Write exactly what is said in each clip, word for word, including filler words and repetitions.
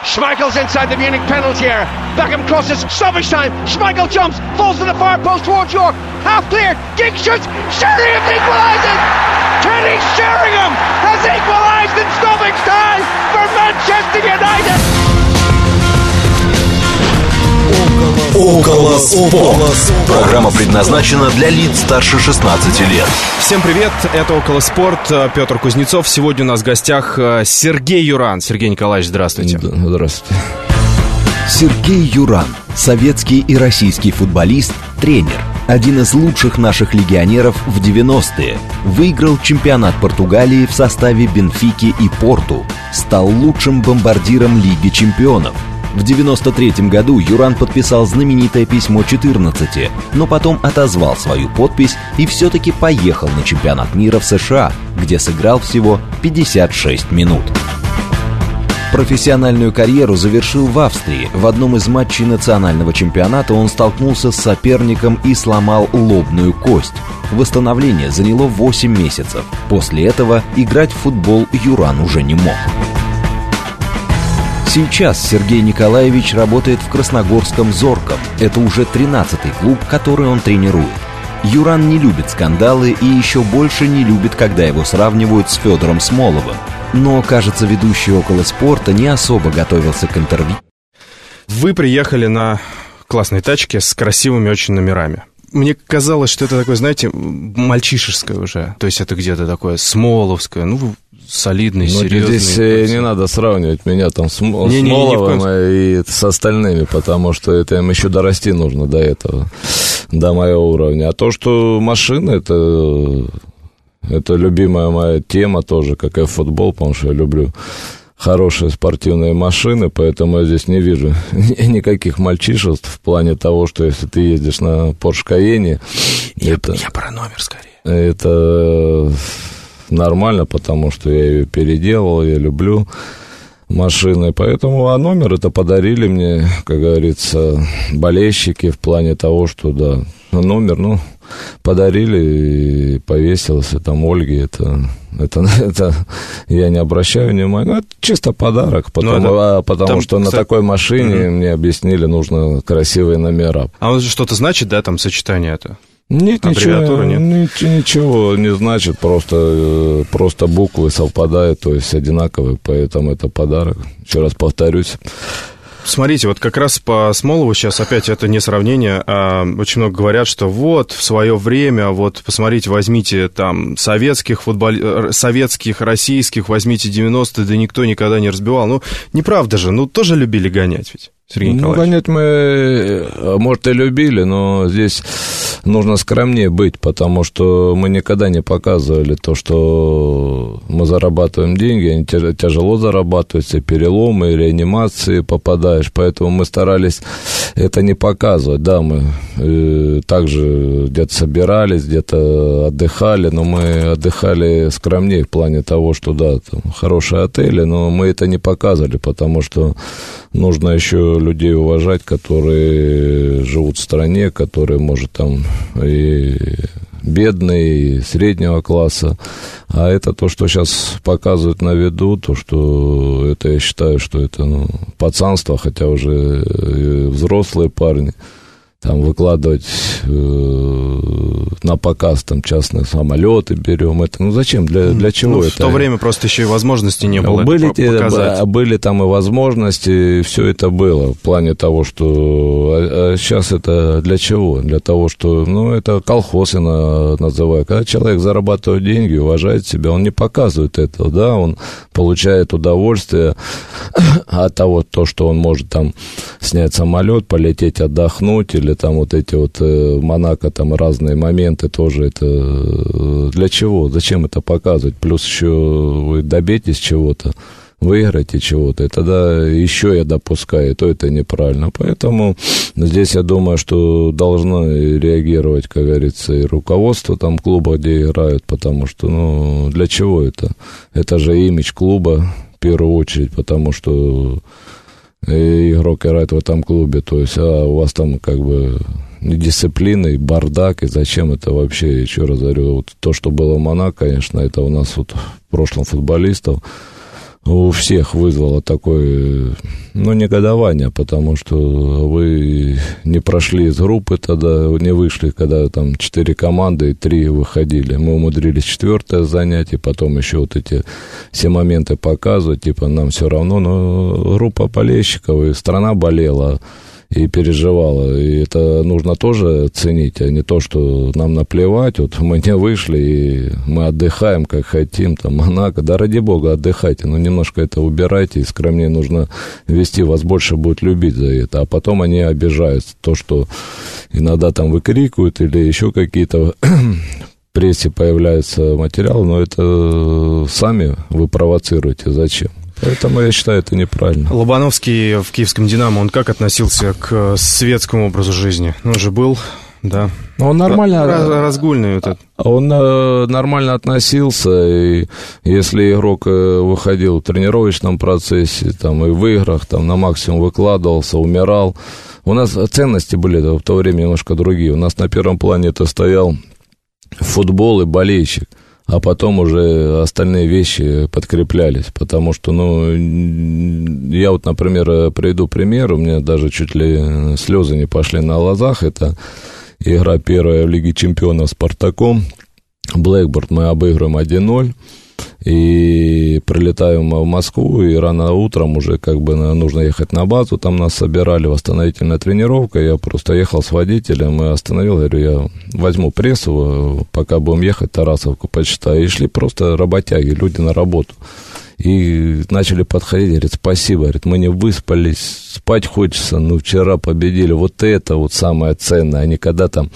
Schmeichel's inside the Munich penalty area. Beckham crosses, stoppage time. Schmeichel jumps, falls to the far post towards York. Half cleared, Giggs shoots, Sheringham equalises! Kenny Sheringham has equalised in stoppage time for Manchester United! Около спорт. Программа предназначена для лиц старше шестнадцати лет. Всем привет, это Около спорт. Петр Кузнецов. Сегодня у нас в гостях Сергей Юран. Сергей Николаевич, здравствуйте. Здравствуйте. Сергей Юран, советский и российский футболист, тренер. Один из лучших наших легионеров в девяностые. Выиграл чемпионат Португалии в составе Бенфики и Порту. Стал лучшим бомбардиром Лиги чемпионов. В девяносто третьем году Юран подписал знаменитое письмо четырнадцати, но потом отозвал свою подпись и все-таки поехал на чемпионат мира в США, где сыграл всего пятьдесят шесть минут. Профессиональную карьеру завершил в Австрии. В одном из матчей национального чемпионата он столкнулся с соперником и сломал лобную кость. Восстановление заняло восемь месяцев. После этого играть в футбол Юран уже не мог. Сейчас Сергей Николаевич работает в красногорском «Зорком». Это уже тринадцатый клуб, который он тренирует. Юран не любит скандалы и еще больше не любит, когда его сравнивают с Федором Смоловым. Но, кажется, ведущий «Около спорта» не особо готовился к интервью. Вы приехали на классной тачке с красивыми очень номерами. Мне казалось, что это такое, знаете, мальчишеское уже. То есть это где-то такое смоловское, ну, солидный, ну, серьезный. Здесь не надо сравнивать меня там с не, Смоловым не, не и с остальными, потому что это им еще дорасти нужно до этого, до моего уровня. А то, что машина, это, это любимая моя тема тоже, как и футбол, потому что я люблю хорошие спортивные машины, поэтому я здесь не вижу никаких мальчишеств в плане того, что если ты ездишь на Porsche Cayenne... Я, это, я про номер скорее. Это нормально, потому что я ее переделал, я люблю машины, поэтому, а номер это подарили мне, как говорится, болельщики в плане того, что, да, номер, ну, подарили и повесился там Ольге, это... Это, это я не обращаю внимания. Это чисто подарок, потому, ну, это, потому там, что кстати, на такой машине mm-hmm. мне объяснили, нужно красивые номера. А он что-то значит, да, там сочетание это? Нет, ничего, нет? ничего не значит, просто, просто буквы совпадают, то есть одинаковые, поэтому это подарок. Еще раз повторюсь. Смотрите, вот как раз по Смолову сейчас опять это не сравнение, а очень много говорят, что вот в свое время, вот посмотрите, возьмите там советских футбол... советских, российских, возьмите девяностые, да никто никогда не разбивал. Ну, неправда же, ну тоже любили гонять ведь, Сергей Николаевич. Ну, гонять мы, может, и любили, но здесь нужно скромнее быть, потому что мы никогда не показывали то, что мы зарабатываем деньги, они тяжело зарабатываются, переломы, реанимации попадаешь, поэтому мы старались это не показывать, да, мы э, также где-то собирались, где-то отдыхали, но мы отдыхали скромнее в плане того, что, да, там хорошие отели, но мы это не показывали, потому что нужно еще людей уважать, которые живут в стране, которые, может, там и бедные, и среднего класса. А это то, что сейчас показывают на виду, то, что это, я считаю, что это, ну, пацанство, хотя уже взрослые парни. Там выкладывать э, на показ там частные самолеты берем. Это, ну зачем? Для, для чего ну, это? В то время просто еще и возможности не было. Были, это показать. Те, были там и возможности, и все это было. В плане того, что а, а сейчас это для чего? Для того, что, ну, это колхоз я называю. Когда человек зарабатывает деньги, уважает себя, он не показывает этого, да, он получает удовольствие от того, то, что он может там снять самолет, полететь отдохнуть, или там вот эти вот э, в Монако там разные моменты тоже это э, для чего, зачем это показывать, плюс еще вы добейтесь чего-то, выиграете чего-то, и тогда еще я допускаю, то это неправильно, поэтому здесь я думаю, что должно реагировать, как говорится, и руководство там клуба, где играют, потому что, ну, для чего это, это же имидж клуба в первую очередь, потому что и игрок играет в этом клубе, то есть, а у вас там как бы недисциплина и бардак, и зачем это вообще, еще раз говорю, вот то, что было в Монако, конечно, это у нас вот в прошлом футболистов у всех вызвало такое, ну, негодование, потому что вы не прошли из группы тогда, не вышли, когда там четыре команды и три выходили. Мы умудрились четвертое занятие, потом еще вот эти все моменты показывать, типа нам все равно, но группа болельщиков, и страна болела и переживала, и это нужно тоже ценить, а не то, что нам наплевать, вот мы не вышли, и мы отдыхаем, как хотим, там, Монако, да ради бога, отдыхайте, но немножко это убирайте, и скромнее нужно вести, вас больше будут любить за это, а потом они обижаются, то, что иногда там выкрикивают, или еще какие-то в прессе появляются материалы, но это сами вы провоцируете, зачем? Поэтому я считаю, это неправильно. Лобановский в киевском «Динамо», он как относился к светскому образу жизни? Он же был, да. Он нормально... Разгульный вот этот. Он э, нормально относился, и если игрок э, выходил в тренировочном процессе, там, и в играх, там, на максимум выкладывался, умирал. У нас ценности были в то время немножко другие. У нас на первом плане это стоял футбол и болельщик. А потом уже остальные вещи подкреплялись, потому что, ну, я вот, например, приведу пример, у меня даже чуть ли слезы не пошли на глазах, это игра первая в Лиге Чемпионов с «Спартаком», Блэкборн мы обыгрываем один ноль, и прилетаем в Москву, и рано утром уже как бы нужно ехать на базу, там нас собирали, восстановительная тренировка, я просто ехал с водителем и остановил, говорю, я возьму прессу, пока будем ехать, Тарасовку почитаю, и шли просто работяги, люди на работу. И начали подходить, говорит, спасибо, говорит, мы не выспались, спать хочется, ну, вчера победили, вот это вот самое ценное, а не когда там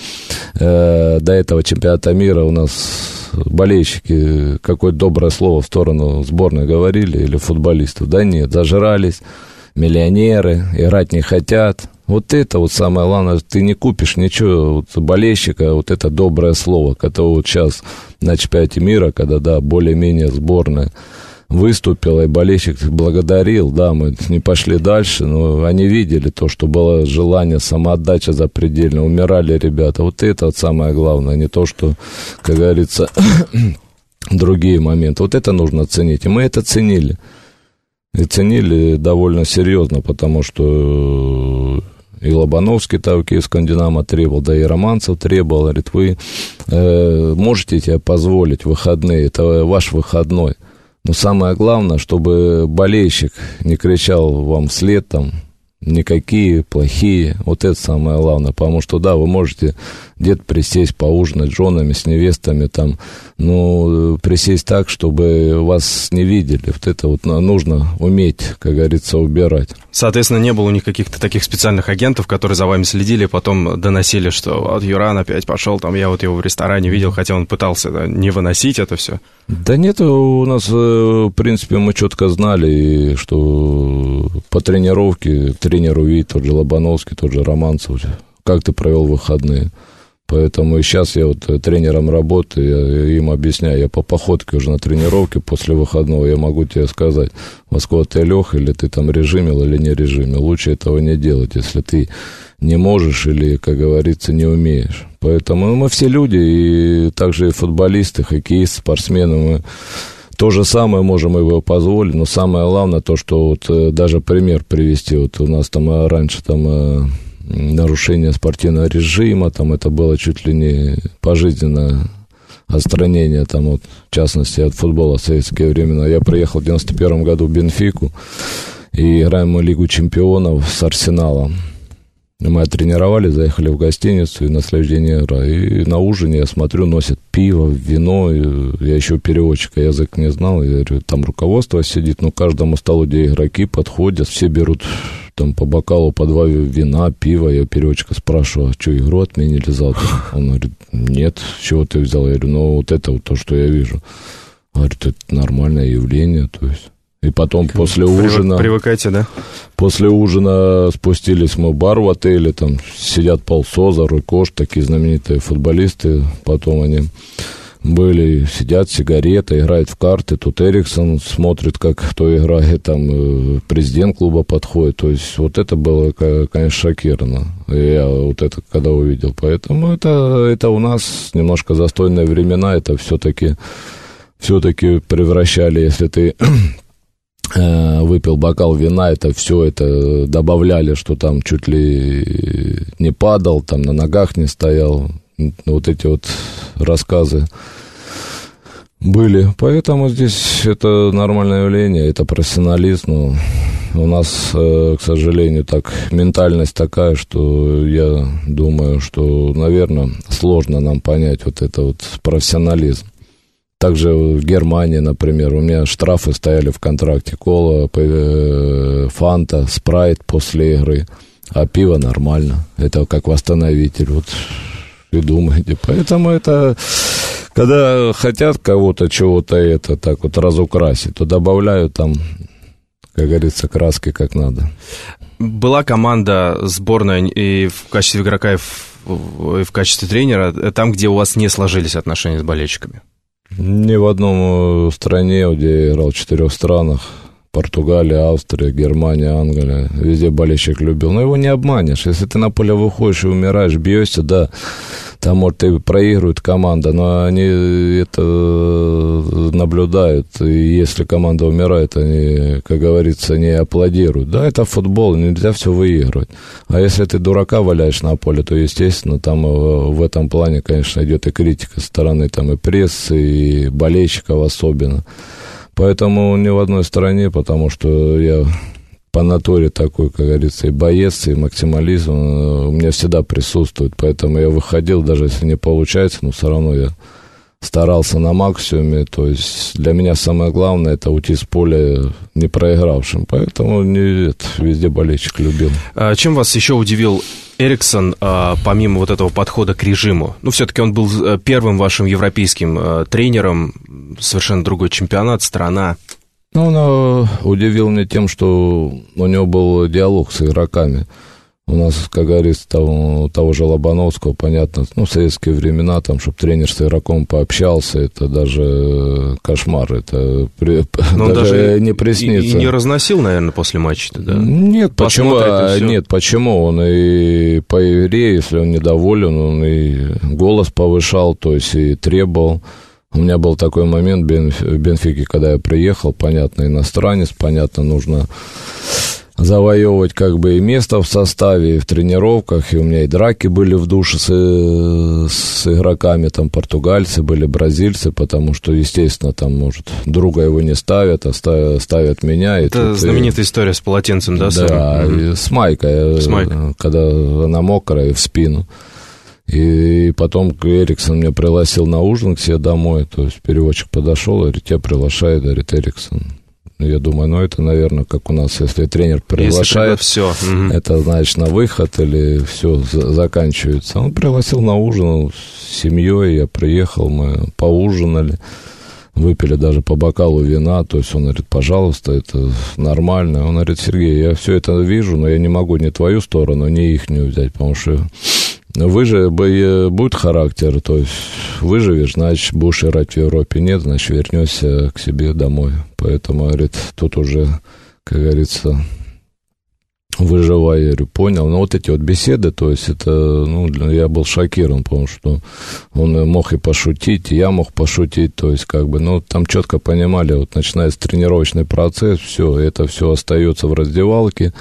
э, до этого чемпионата мира у нас болельщики какое-то доброе слово в сторону сборной говорили или футболистов, да нет, зажрались, миллионеры, играть не хотят. Вот это вот самое главное, ты не купишь ничего вот, болельщика, вот это доброе слово, которое вот сейчас на чемпионате мира, когда, да, более-менее сборная выступила, и болельщик благодарил, да, мы не пошли дальше, но они видели то, что было желание, самоотдача запредельная, умирали ребята, вот это вот самое главное, не то, что, как говорится, другие моменты, вот это нужно ценить, и мы это ценили, и ценили довольно серьезно, потому что и Лобановский там в киевском «Динамо» требовал, да и Романцев требовал, говорит, вы э, можете себе позволить выходные, это ваш выходной. Но самое главное, чтобы болельщик не кричал вам вслед там, никакие плохие, вот это самое главное, потому что, да, вы можете где-то присесть, поужинать с женами, с невестами, там, ну, присесть так, чтобы вас не видели, вот это вот нужно уметь, как говорится, убирать. Соответственно, не было у них каких-то таких специальных агентов, которые за вами следили, потом доносили, что вот Юран опять пошел, там, я вот его в ресторане видел, хотя он пытался, да, не выносить это все. Да нет, у нас, в принципе, мы четко знали, что по тренировке тренер увидит, тот же Лобановский, тот же Романцев, как ты провел выходные. Поэтому и сейчас я вот тренером работаю, я им объясняю, я по походке уже на тренировке после выходного, я могу тебе сказать, во сколько ты лег, или ты там режимил, или не режимил. Лучше этого не делать, если ты не можешь или, как говорится, не умеешь. Поэтому мы все люди, и также и футболисты, хоккеисты, спортсмены, мы то же самое можем его позволить, но самое главное то, что вот даже пример привести, вот у нас там раньше там нарушение спортивного режима, там это было чуть ли не пожизненное отстранение, там вот, в частности, от футбола в советские времена. Я приехал в девяносто первом году в Бенфику, и играем мы Лигу Чемпионов с Арсеналом. Мы оттренировали, заехали в гостиницу, и на следующий день игра. И на ужине, я смотрю, носят пиво, вино. Я еще переводчика язык не знал. Я говорю, там руководство сидит, ну, каждому столу, где игроки подходят, все берут там по бокалу, по два вина, пива. Я переводчика спрашиваю, а что, игру отменили завтра? Он говорит, нет, с чего ты взял? Я говорю, ну, вот это вот то, что я вижу. Говорит, это нормальное явление, то есть... И потом как после привык, ужина... Привыкайте, да? После ужина спустились мы в бар в отеле, там сидят Пол Соза, Руй Кош, такие знаменитые футболисты. Потом они были, сидят, сигареты, играют в карты. Тут Эриксон смотрит, как кто играет, там президент клуба подходит. То есть вот это было, конечно, шокировано. Я вот это когда увидел. Поэтому это, это у нас немножко застойные времена. Это все-таки, все-таки превращали, если ты... выпил бокал вина, это все это добавляли, что там чуть ли не падал, там на ногах не стоял. Вот эти вот рассказы были. Поэтому здесь это нормальное явление, это профессионализм. Но у нас, к сожалению, так ментальность такая, что я думаю, что, наверное, сложно нам понять вот это вот профессионализм. Также в Германии, например, у меня штрафы стояли в контракте. Кола, фанта, спрайт после игры. А пиво нормально. Это как восстановитель. Вот и думаете. Поэтому это... Когда хотят кого-то чего-то это так вот разукрасить, то добавляют там, как говорится, краски как надо. Была команда сборная и в качестве игрока, и в, и в качестве тренера, там, где у вас не сложились отношения с болельщиками? Ни в одном стране, где я играл в четырех странах, Португалия, Австрия, Германия, Англия, везде болельщик любил. Но его не обманешь. Если ты на поле выходишь и умираешь, бьешься, да, там, может, и проигрывает команда, но они это наблюдают. И если команда умирает, они, как говорится, не аплодируют. Да, это футбол, нельзя все выигрывать. А если ты дурака валяешь на поле, то, естественно, там в этом плане, конечно, идет и критика со стороны там, и прессы, и болельщиков особенно. Поэтому ни в одной стороне, потому что я по натуре такой, как говорится, и боец, и максимализм у меня всегда присутствует. Поэтому я выходил, даже если не получается, но все равно я старался на максимуме. То есть для меня самое главное — это уйти с поля не проигравшим. Поэтому нет, везде болельщик любил. А чем вас еще удивил Эриксон, помимо вот этого подхода к режиму? Ну, все-таки он был первым вашим европейским тренером, совершенно другой чемпионат, страна. Ну, он удивил меня тем, что у него был диалог с игроками. У нас, как говорится, того, того же Лобановского, понятно, ну, в советские времена, там, чтобы тренер с игроком пообщался, это даже кошмар, это при, даже, даже не приснится. И, и не разносил, наверное, после матча-то, да? Нет, почему, нет, почему? Он и по игре, если он недоволен, он и голос повышал, то есть и требовал. У меня был такой момент в Бенфике, когда я приехал, понятно, иностранец, понятно, нужно завоевывать как бы и место в составе, и в тренировках, и у меня и драки были в душе с, с игроками, там португальцы были, бразильцы, потому что, естественно, там, может, друга его не ставят, а ставят, ставят меня. Это знаменитая и... история с полотенцем, да? Да, и с майкой, с майкой, когда она мокрая, в спину. И потом Эриксон меня пригласил на ужин к себе домой, то есть переводчик подошел, говорит, тебя приглашает, говорит, Эриксон. Я думаю, ну, это, наверное, как у нас, если тренер приглашает, если все. Это, значит, на выход или все заканчивается. Он пригласил на ужин с семьей, я приехал, мы поужинали, выпили даже по бокалу вина, то есть он говорит, пожалуйста, это нормально. Он говорит, Сергей, я все это вижу, но я не могу ни твою сторону, ни ихнюю взять, потому что вы же, будет характер, то есть выживешь, значит, будешь играть в Европе, нет, значит, вернешься к себе домой. Поэтому, говорит, тут уже, как говорится, выживай, я говорю, понял. Но вот эти вот беседы, то есть это, ну, я был шокирован, потому что он мог и пошутить, и я мог пошутить, то есть как бы, ну, там четко понимали, вот начинается тренировочный процесс, все, это все остается в раздевалке,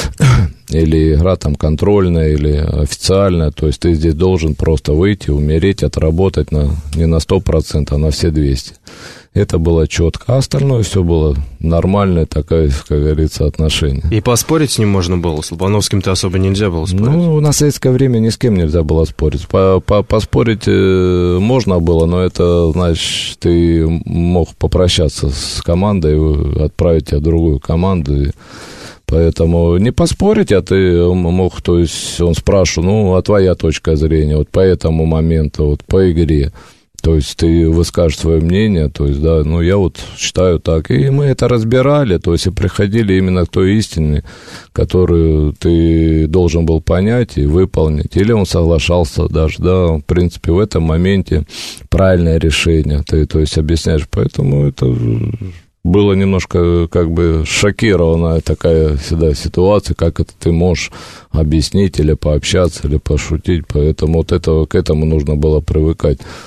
или игра там контрольная, или официальная, то есть ты здесь должен просто выйти, умереть, отработать на, не на сто процентов, а на все двести. Это было четко, а остальное все было нормальное, такое, как говорится, отношение. И поспорить с ним можно было? С Лобановским-то особо нельзя было спорить? Ну, на советское время ни с кем нельзя было спорить. По -по Поспорить можно было, но это, значит, ты мог попрощаться с командой, отправить тебя в другую команду. Поэтому не поспорить, а ты мог, то есть он спрашивал, ну, а твоя точка зрения, вот по этому моменту, вот по игре. То есть ты выскажешь свое мнение, то есть, да, ну, я вот считаю так. И мы это разбирали, то есть и приходили именно к той истине, которую ты должен был понять и выполнить. Или он соглашался даже, да, в принципе, в этом моменте правильное решение, ты, то есть, объясняешь. Поэтому это было немножко, как бы, шокированная такая всегда ситуация, как это ты можешь объяснить или пообщаться, или пошутить. Поэтому вот это, к этому нужно было привыкать.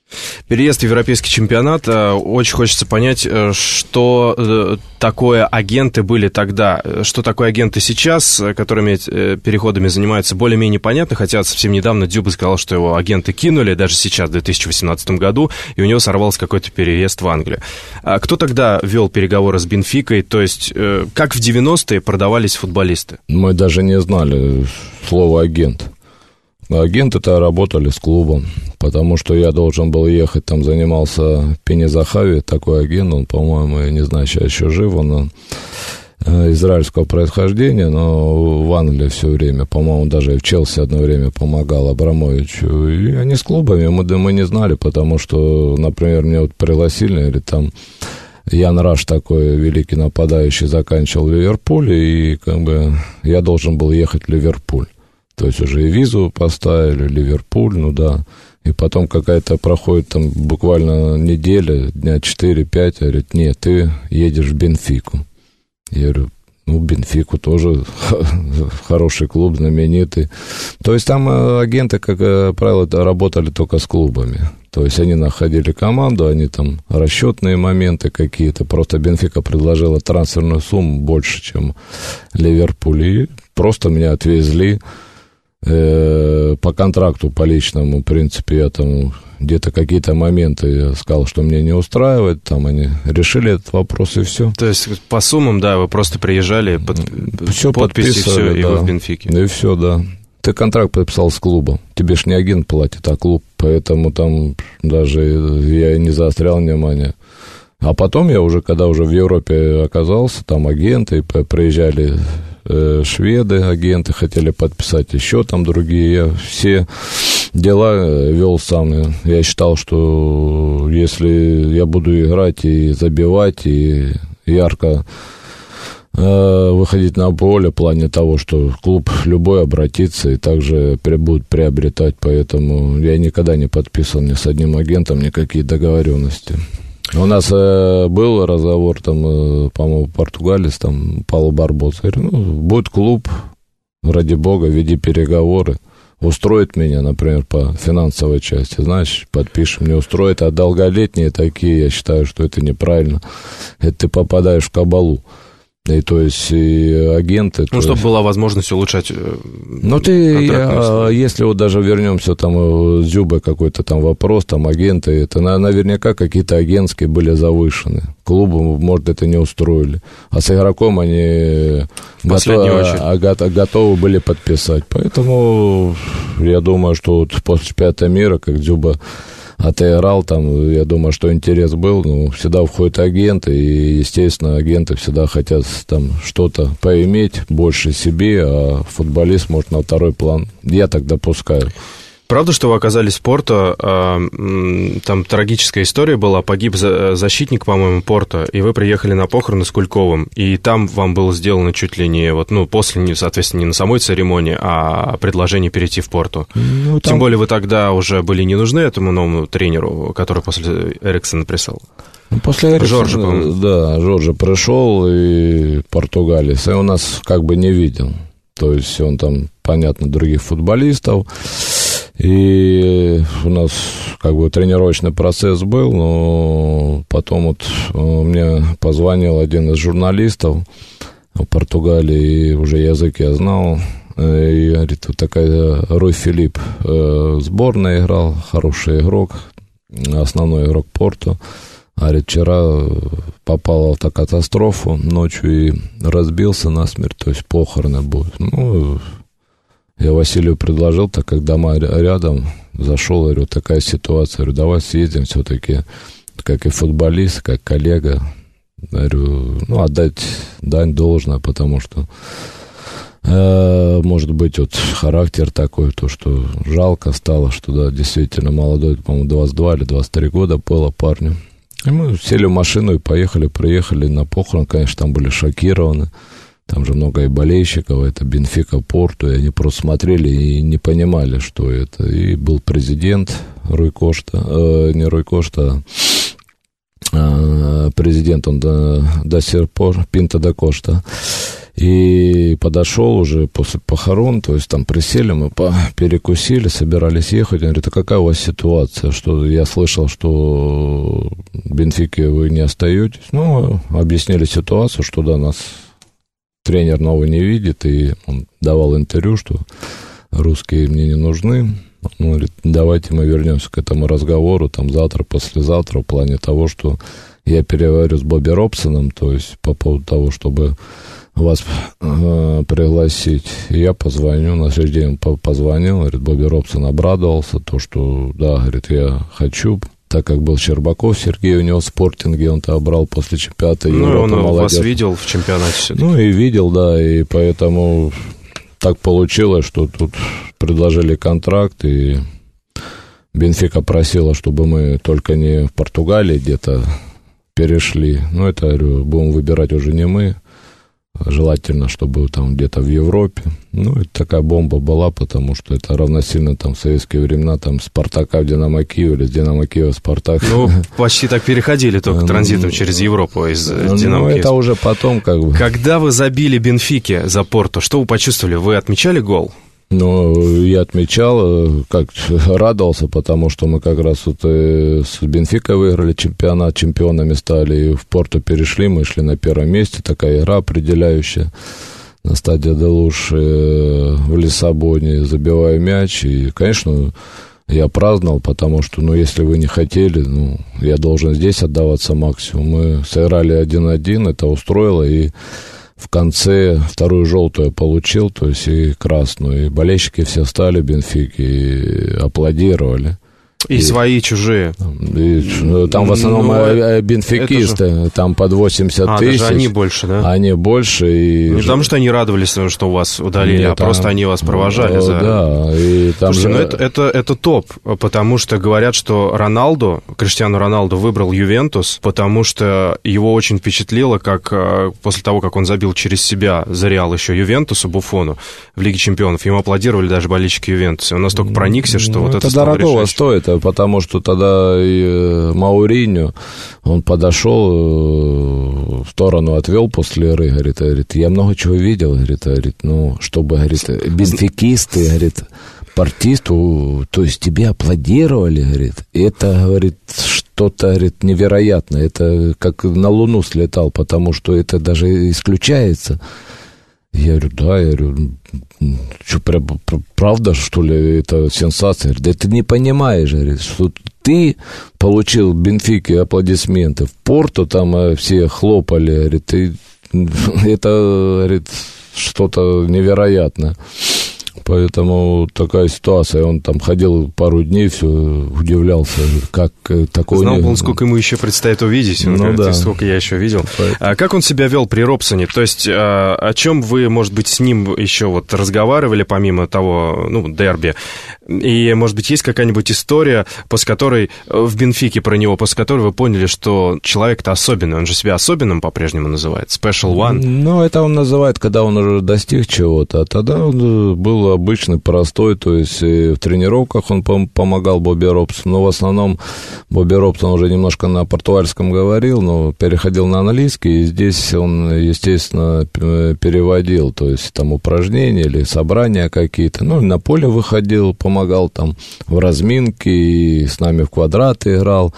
Переезд в европейский чемпионат. Очень хочется понять, что такое агенты были тогда, что такое агенты сейчас, которыми переходами занимаются, более-менее понятно, хотя совсем недавно Дзюба сказал, что его агенты кинули, даже сейчас, в две тысячи восемнадцатом году, и у него сорвался какой-то переезд в Англию. А кто тогда вел переговоры с Бенфикой, то есть как в девяностые продавались футболисты? Мы даже не знали слова «агент». Агенты-то работали с клубом, потому что я должен был ехать, там занимался Пени Захави, такой агент, он, по-моему, я не знаю, сейчас еще жив, он израильского происхождения, но в Англии все время, по-моему, даже и в Челси одно время помогал Абрамовичу, и они с клубами, мы, мы не знали, потому что, например, мне вот пригласили, или там Ян Раш, такой великий нападающий, заканчивал в Ливерпуле, и как бы я должен был ехать в Ливерпуль. То есть уже и визу поставили, Ливерпуль, ну да. И потом какая-то проходит там буквально неделя, дня четыре-пять, говорит, нет, ты едешь в Бенфику. Я говорю, ну, Бенфику тоже хороший клуб, знаменитый. То есть там агенты, как правило, работали только с клубами. То есть они находили команду, они там расчетные моменты какие-то. Просто Бенфика предложила трансферную сумму больше, чем Ливерпуль. И просто меня отвезли. По контракту, по личному, в принципе, я там где-то какие-то моменты я сказал, что мне не устраивает, там они решили этот вопрос, и все. То есть по суммам, да, вы просто приезжали, под, все подписи, все, да. И вы в Бенфике. И все, да. Ты контракт подписал с клубом, тебе ж не агент платит, а клуб, поэтому там даже я не заострял внимание. А потом я уже, когда уже в Европе оказался, там агенты приезжали, шведы, агенты хотели подписать, еще там другие. Я все дела вел сам. Я считал, что если я буду играть и забивать, и ярко э, выходить на поле в плане того, что клуб любой обратится и также будут приобретать, поэтому я никогда не подписывал ни с одним агентом никакие договоренности. У нас э, был разговор, там, э, по-моему, португалец, там, Пауло Барбос. Я говорю, ну, будет клуб, ради бога, веди переговоры. Устроит меня, например, по финансовой части, знаешь, подпишем, не устроит. А долголетние такие, я считаю, что это неправильно. Это ты попадаешь в кабалу. И то есть и агенты... Ну, чтобы есть... была возможность улучшать. Ну, ты, я, если вот даже вернемся, там, с Дзюбой какой-то там вопрос, там, агенты, это наверняка какие-то агентские были завышены. Клубу, может, это не устроили. А с игроком они готовы, готовы были подписать. Поэтому я думаю, что вот после чемпионата мира, как Дзюба отыграл, там, я думаю, что интерес был, ну, всегда входят агенты, и, естественно, агенты всегда хотят там что-то поиметь больше себе, а футболист может на второй план. Я так допускаю. Правда, что вы оказались в Порту, там трагическая история была, погиб защитник, по-моему, Порту, и вы приехали на похороны с Кульковым, и там вам было сделано чуть ли не, вот, ну, после, соответственно, не на самой церемонии, а предложение перейти в Порту. Ну, там... Тем более вы тогда уже были не нужны этому новому тренеру, который после Эриксона прислал. После Эриксона, да, Жоржа пришел, и португалец, и он нас как бы не видел. То есть он там, понятно, других футболистов. И у нас как бы тренировочный процесс был, но потом вот мне позвонил один из журналистов в Португалии, и уже язык я знал, и говорит, вот такая Руй Филипп в сборной играл, хороший игрок, основной игрок Порту. Говорит, вчера попал в автокатастрофу ночью и разбился насмерть, то есть похороны будут. Ну, я Василию предложил, так как дома рядом, зашел, говорю, такая ситуация, говорю, давай съездим все-таки, как и футболист, как коллега, говорю, ну, отдать дань должное, потому что, э, может быть, вот характер такой, то, что жалко стало, что, да, действительно молодой, по-моему, двадцать два или двадцать три года было парню. И мы сели в машину и поехали, приехали на похорон, конечно, там были шокированы. Там же много и болельщиков, это Бенфика, Порту, и они просто смотрели и не понимали, что это. И был президент Руй Кошта, э, не Руй Кошта, а президент он до, до сих пор, Пинто да Кошта. И подошел уже после похорон, то есть там присели, мы перекусили, собирались ехать. Он говорит, а какая у вас ситуация? Что я слышал, что в Бенфике вы не остаетесь. Ну, объяснили ситуацию, что да, нас тренер новый не видит, и он давал интервью, что русские мне не нужны. Он говорит, давайте мы вернемся к этому разговору там завтра, послезавтра, в плане того, что я переговорю с Бобби Робсоном, то есть по поводу того, чтобы вас э, пригласить. И я позвоню, на следующий день он позвонил, говорит, Бобби Робсон обрадовался, то, что, да, говорит, я хочу, так как был Щербаков Сергей у него в Спортинге, он-то брал после чемпионата ну, Европы он молодежь. Вас видел в чемпионате все-таки. Ну, и видел, да, и поэтому так получилось, что тут предложили контракт, и Бенфика просила, чтобы мы только не в Португалии где-то перешли. Ну, это, говорю, будем выбирать уже не мы, желательно, чтобы там где-то в Европе. Ну, это такая бомба была, потому что это равносильно там в советские времена, там, Спартака в Динамо Киев или с Динамо Киева в Спартак. Ну, почти так переходили только транзитом через Европу из Динамо Киева. Ну, это уже потом как бы. Когда вы забили Бенфике за Порту, что вы почувствовали? Вы отмечали гол? Ну, я отмечал, как радовался, потому что мы как раз вот с Бенфикой выиграли чемпионат, чемпионами стали, и в Порту перешли, мы шли на первом месте, такая игра определяющая на стадии Делуш в Лиссабоне, забиваю мяч, и, конечно, я праздновал, потому что, ну, если вы не хотели, ну, я должен здесь отдаваться максимум. Мы сыграли один-один, это устроило, и в конце вторую желтую я получил, то есть и красную. И болельщики все встали в Бенфике и аплодировали. И, и свои, чужие. И, там в основном ну, бенфикисты, же... там под восемьдесят а, тысяч. Даже они больше, да? Они больше. И... Не потому что они радовались, что у вас удалили, Нет, а там... просто они вас провожали. О, за... Да, и там Слушайте, же... ну это, это, это топ, потому что говорят, что Роналду, Криштиану Роналду выбрал Ювентус, потому что его очень впечатлило, как после того, как он забил через себя за Реал еще Ювентусу, Буфону, в Лиге Чемпионов, ему аплодировали даже болельщики Ювентуса. Он настолько проникся, что ну, вот это, это дорогого стоит. Потому что тогда и Мауриньо, он подошел, в сторону отвел после игры, говорит, говорит, я много чего видел, говорит, говорит, ну, чтобы, говорит, бенфикисты, говорит, портисту, то есть тебе аплодировали, говорит, это, говорит, что-то, говорит, невероятное, это как на Луну слетал, потому что это даже исключается. Я говорю, да, я говорю, что, правда, что ли, это сенсация? Да ты не понимаешь, говорит, что ты получил в Бенфике аплодисменты, в Порту там все хлопали, говорит, ты, это, говорит, что-то невероятное. Поэтому такая ситуация. Он там ходил пару дней, все удивлялся, как такое... Знал бы он, сколько ему еще предстоит увидеть, он ну, говорит, да. сколько я еще видел. А как он себя вел при Робсоне? То есть о чем вы, может быть, с ним еще вот разговаривали, помимо того, ну, дерби? И, может быть, есть какая-нибудь история, после которой в Бенфике про него, после которой вы поняли, что человек-то особенный, он же себя особенным по-прежнему называет, Special One? Ну, это он называет, когда он уже достиг чего-то, а тогда он был обычный, простой, то есть в тренировках он помогал Бобби Робсону, но в основном Бобби Робсон уже немножко на португальском говорил, но переходил на английский, и здесь он, естественно, переводил, то есть там упражнения или собрания какие-то, ну, на поле выходил, помогал там в разминке, и с нами в квадраты играл.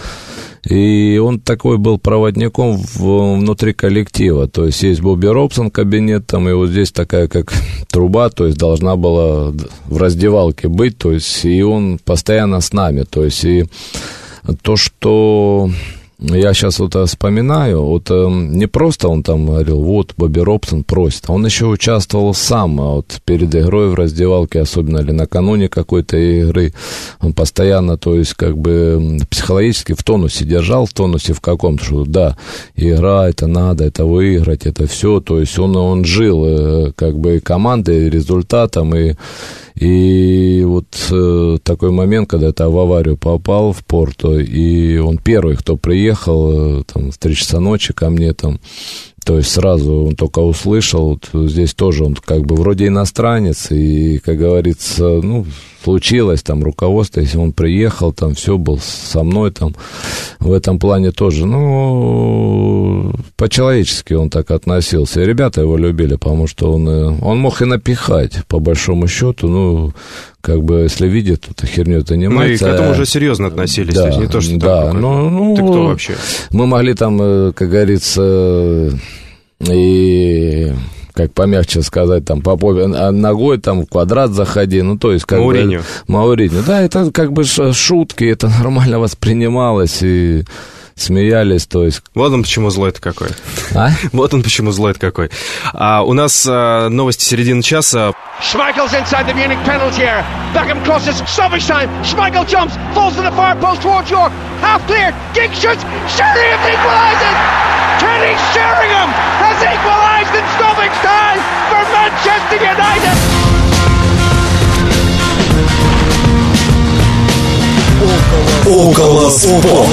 И он такой был проводником в, внутри коллектива. То есть есть Бобби Робсон кабинет, там, и вот здесь такая как труба, то есть должна была в раздевалке быть, то есть и он постоянно с нами. То есть и то, что я сейчас вот вспоминаю, вот не просто он там говорил, вот Бобби Робсон просит, а он еще участвовал сам, вот перед игрой в раздевалке, особенно или накануне какой-то игры, он постоянно, то есть как бы психологически в тонусе держал, в тонусе в каком-то, что да, игра, это надо, это выиграть, это все, то есть он, он жил как бы командой, результатом, и И вот э, такой момент, когда я в аварию попал в Порту, и он первый, кто приехал, э, там, в три часа ночи ко мне, там, То есть сразу он только услышал, вот здесь тоже он как бы вроде иностранец, и, как говорится, ну, случилось там руководство, если он приехал, там все был со мной там, в этом плане тоже, ну, по-человечески он так относился, и ребята его любили, потому что он, он мог и напихать, по большому счету, ну, как бы, если видит, то херню занимается. Ну, и к этому уже серьезно относились, да, то есть не то, что да, там ну, ну, ты кто вообще? Мы могли там, как говорится, и, как помягче сказать, там, по попе, ногой там в квадрат заходи, ну, то есть, как Мауриньо. бы... Мауриньо. Да, это как бы шутки, это нормально воспринималось, и смеялись, то есть... Вот он почему злой-то какой. А? Вот он почему злой-то какой. А, у нас а, новости середины часа. Schmeichel's inside the Munich penalty area. Beckham crosses, stoppage time. Schmeichel jumps, falls to the far post towards York. Half cleared, Giggs shoots, Sheringham equalises! Kenny Sheringham has equalised in stoppage time for Manchester United! Около спорта.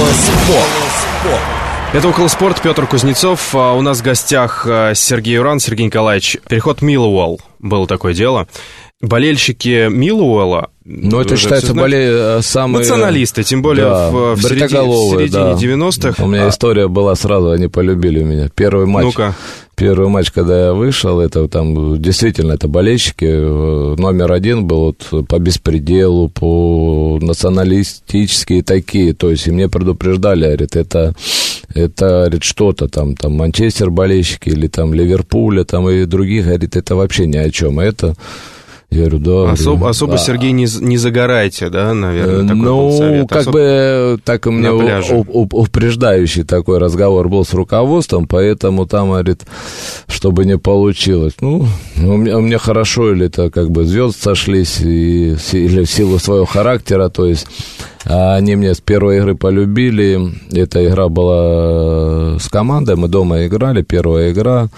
Это «Около спорта», Петр Кузнецов. А у нас в гостях Сергей Юран. Сергей Николаевич, переход Миллуэлл, было такое дело. Болельщики Миллуэлла... Ну, это считается более самые... Националисты, тем более да, в, в середине, в середине да. девяностых. У меня а... история была сразу, они полюбили меня. Первый матч... Ну-ка. Первый матч, когда я вышел, это там действительно это болельщики. Номер один был вот по беспределу, по националистические такие. То есть и мне предупреждали, говорит, это, это говорит, что-то там, там Манчестер болельщики или там Ливерпуля там и других, говорит, это вообще ни о чем. Это... Я говорю, да. Особ, говорю, особо, а, Сергей, не, не загорайте, да, наверное, такой ну, был совет. как Особ... бы, так у меня упреждающий такой разговор был с руководством, поэтому там, говорит, чтобы не получилось. Ну, у меня, у меня хорошо, или это как бы звезды сошлись, и, или в силу своего характера, то есть... Они меня с первой игры полюбили. Эта игра была с командой, мы дома играли, первая игра.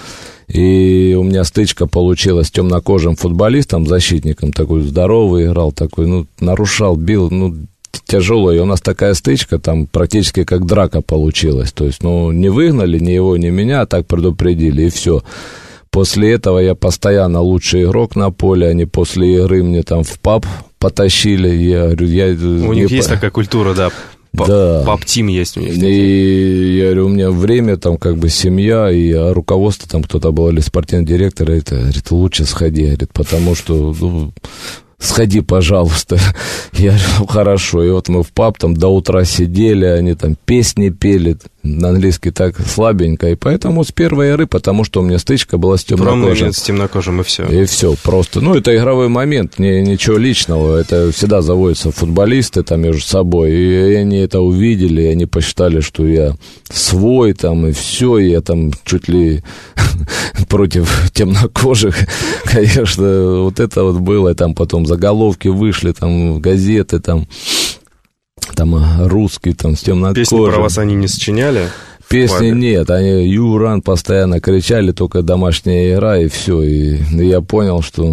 И у меня стычка получилась с темнокожим футболистом, защитником, такой здоровый играл, такой, ну, нарушал, бил, ну, тяжело. И у нас такая стычка, там практически как драка получилась. То есть, ну, не выгнали ни его, ни меня, а так предупредили, и все. После этого я постоянно лучший игрок на поле, они после игры мне там в паб потащили. Я говорю, я... У них есть по... такая культура, да. Да. Паб-тим есть у них. И я говорю, у меня время, там, как бы семья, и руководство, там, кто-то был, или спортивный директор, это, говорит, лучше сходи, говорит, потому что, ну, сходи, пожалуйста. Я говорю, хорошо. И вот мы в паб там до утра сидели, они там песни пели, на английский так слабенько, и поэтому с первой игры, потому что у меня стычка была с темнокожим. с темнокожим, и все. И все, просто. Ну, это игровой момент, не, ничего личного, это всегда заводятся футболисты там между собой, и они это увидели, и они посчитали, что я свой там, и все, и я там чуть ли против темнокожих, конечно, вот это вот было, и там потом заголовки вышли, там, газеты, там, там русский, там, с темнокожим. Песни про вас они не сочиняли? Песни нет, они Юран постоянно кричали, только домашняя игра, и все, и я понял, что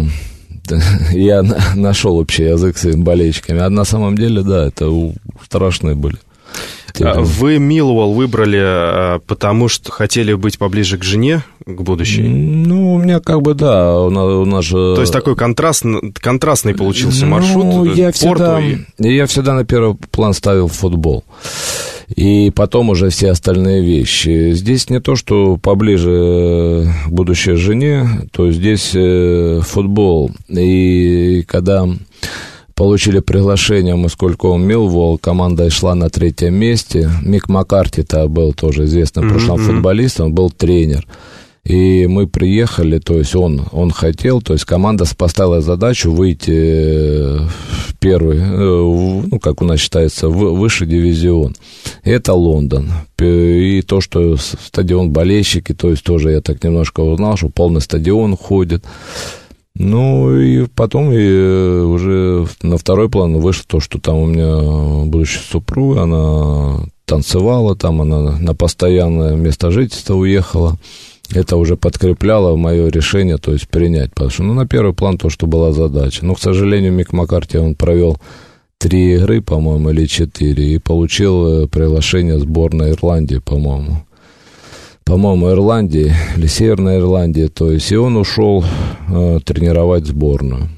я нашел общий язык с этими болельщиками, а на самом деле, да, это страшные были. Вы Миллуэлл выбрали, потому что хотели быть поближе к жене, к будущей? Ну, у меня как бы, да, у нас, у нас же... То есть такой контраст, контрастный получился маршрут? Ну, я всегда, и... я всегда на первый план ставил футбол. И потом уже все остальные вещи. Здесь не то, что поближе к будущей жене, то здесь футбол. И когда... Получили приглашение, мы с Кульком Миллуэлл, команда шла на третьем месте. Мик Маккарти-то был тоже известным mm-hmm. прошлым футболистом, был тренер. И мы приехали, то есть он, он хотел, то есть команда поставила задачу выйти в первый, ну, как у нас считается, в высший дивизион. Это Лондон. И то, что стадион болельщики, то есть тоже я так немножко узнал, что полный стадион ходит. Ну, и потом и уже на второй план вышло то, что там у меня будущая супруга, она танцевала там, она на постоянное место жительства уехала. Это уже подкрепляло мое решение, то есть принять. Потому что, ну, на первый план то, что была задача. Но, к сожалению, Мик Маккарти, он провел три игры, по-моему, или четыре, и получил приглашение сборной Ирландии, по-моему. по-моему, Ирландии или Северной Ирландии, то есть, и он ушел э, тренировать сборную.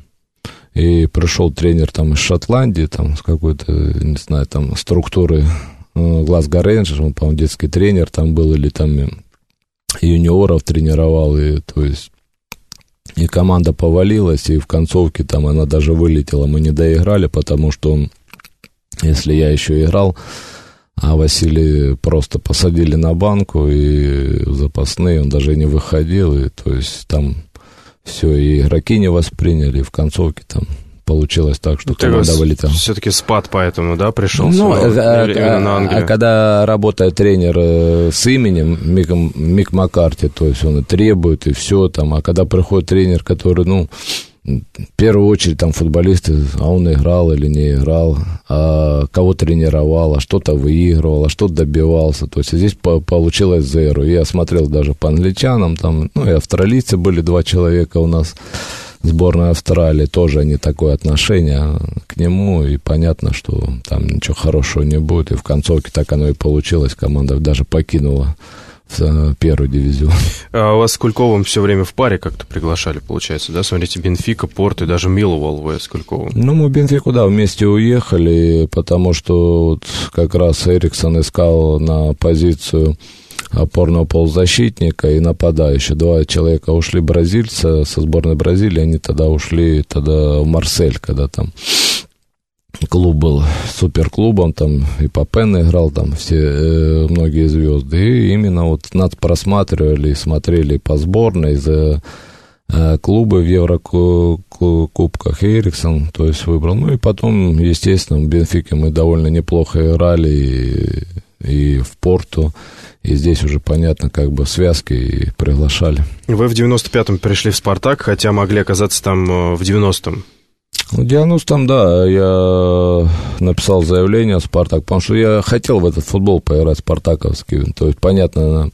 И пришел тренер там из Шотландии, там, с какой-то, не знаю, там, структуры э, Глазго Рейнджерс, он, по-моему, детский тренер там был, или там юниоров тренировал, и, то есть, и команда повалилась, и в концовке там она даже вылетела, мы не доиграли, потому что он, если я еще играл, а Василий просто посадили на банку, и в запасные он даже не выходил, и, то есть, там все, и игроки не восприняли, и в концовке там получилось так, что Ты команда вылетела. Все-таки спад поэтому, да, пришел? Ну, а, а, а, а когда работает тренер с именем Мик, Мик Маккарти, то есть он и требует, и все там, а когда приходит тренер, который, ну, в первую очередь там футболисты, а он играл или не играл, а кого тренировал, а что-то выигрывал, а что-то добивался, то есть здесь по- получилось зеро. Я смотрел даже по англичанам, там, ну и австралийцы были два человека у нас, сборная Австралии, тоже они такое отношение к нему, и понятно, что там ничего хорошего не будет, и в концовке так оно и получилось, команда даже покинула в первый дивизион. А у вас с Кульковым все время в паре как-то приглашали, получается, да? Смотрите, Бенфика, Порт и даже Миллуэлл вы с Кульковым. Ну, мы в Бенфику, да, вместе уехали, потому что вот как раз Эриксон искал на позицию опорного полузащитника и нападающего. Два человека ушли, бразильца со сборной Бразилии, они тогда ушли тогда в Марсель, когда там клуб был суперклубом, там и Папен играл, там все, э, многие звезды. И именно вот нас просматривали, смотрели по сборной за э, клубы в Еврокубках. И Эриксон, то есть, выбрал. Ну и потом, естественно, в Бенфике мы довольно неплохо играли и, и в Порту. И здесь уже, понятно, как бы связки и приглашали. Вы в девяносто пятом перешли в «Спартак», хотя могли оказаться там в девяностом. В девяностом, да, я написал заявление в «Спартак», потому что я хотел в этот футбол поиграть спартаковский. То есть, понятно,